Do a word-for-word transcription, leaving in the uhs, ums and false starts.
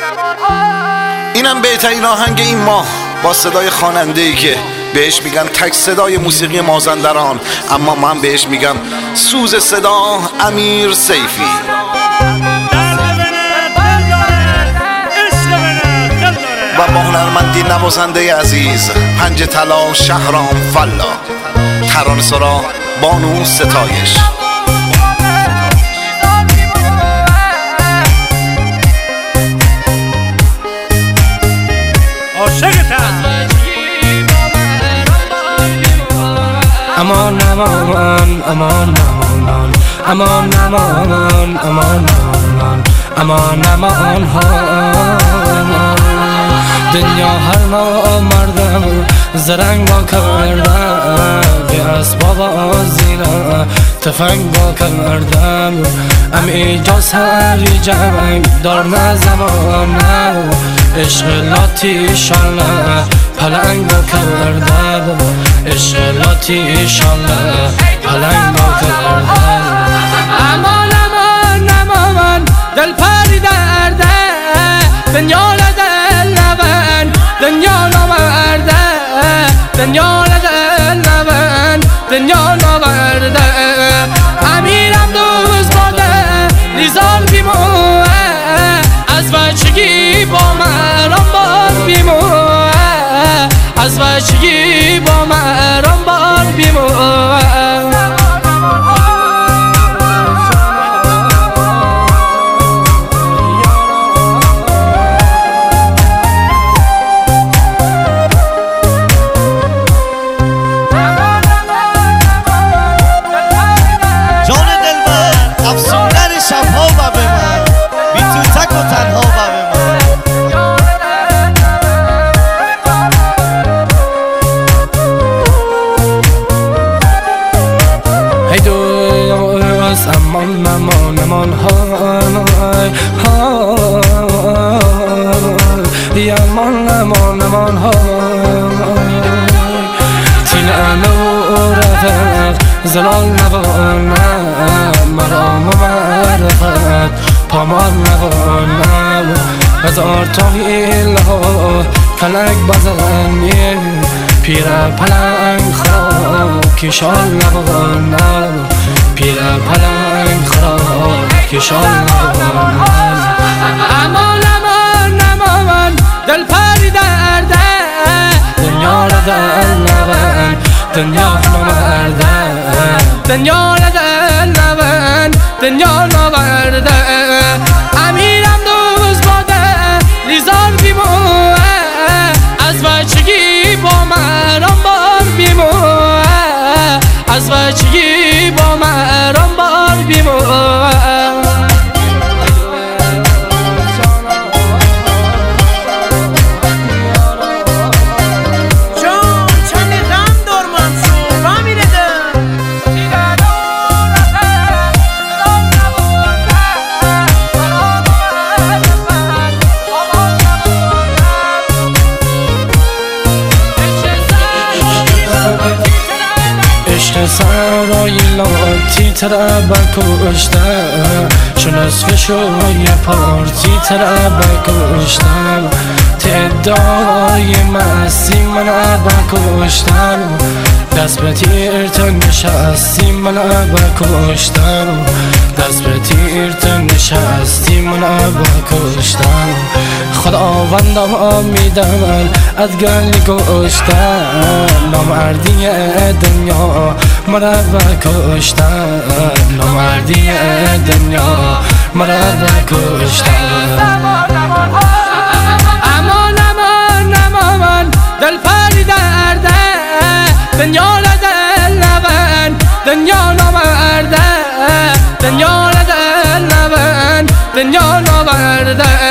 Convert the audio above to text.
اینم بهترین آهنگ این ماه با صدای خواننده‌ای که بهش میگن تک صدای موسیقی مازندران، اما من بهش میگم سوز صدا امیر سیفی. و با هنرمندی نوازنده عزیز پنج طلا شهرام فلا، ترانه‌سرا بانو ستایش. امان امان امان امان امان امان امان امان امان امان دنیا هر ما مردم زرنگ با کردم، به اسباب آزینا تفنگ با کردم، امی جا سری جنگ دار نه زمانه، عشق لاتی شانه پلنگ با کردم، عشق لاتی شانه پلنگ با کردم. امان امان امان دل پری درده، دنیا لدل نبن دنیا نورده، دنیا لدل نبن دنیا نورده. امیرم دوز باده لیزار بیموه، از بچگی با مرام بار بیموه، از بچگی با مرام بار بیموه. امان امان امان های های امان امان امان های تینا رفت زلال نبانه، مرام و معرفت پامال نبانه، هزار تاویل ها کلک بزنی، پیر پلنگ خراب کشال نبانه، پیر پلنگ خراب کشال نبانه. امان امان امان دل پری درده، دنیا را دل نبن دنیا نورده، دنیا را دل نبن دنیا نورده. امیرم دوز باده لیزار بیموه، از بچگی با مرام بار بیموه، از بچگی با مرام بار بیموه. سرای لاتی تره بکشته، چون از فشوی پارتی تره بکشتن، تعدای مستی منه بکشتن، دست به تیر تو نشستی منه بکشتن، دست به تیر تو نشستی منه بکشتن. خداوندم آمیدم از گلی کشتن، نامردی دنیا مرا بکشتن، نامردی دنیا مرا بکشتن. امان امان امان دل پری درده، دنیا لدل نبن دنیا نورده، دنیا لدل نبن دنیا نورده.